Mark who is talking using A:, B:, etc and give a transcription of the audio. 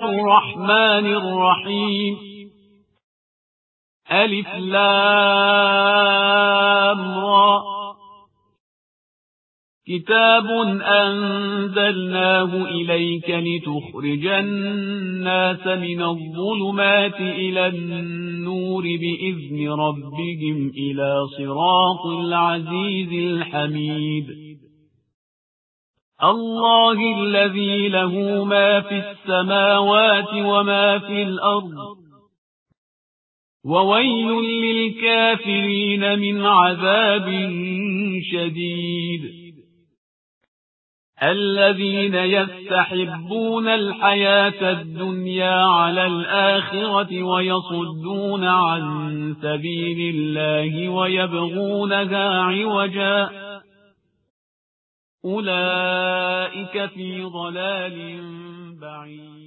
A: الرحمن الرحيم ألف لام را كتاب أنزلناه إليك لتخرج الناس من الظلمات إلى النور بإذن ربهم إلى صراط العزيز الحميد الله الذي له ما في السماوات وما في الأرض وويل للكافرين من عذاب شديد الذين يستحبون الحياة الدنيا على الآخرة ويصدون عن سبيل الله ويبغونها عوجا أولئك في ضلال بعيد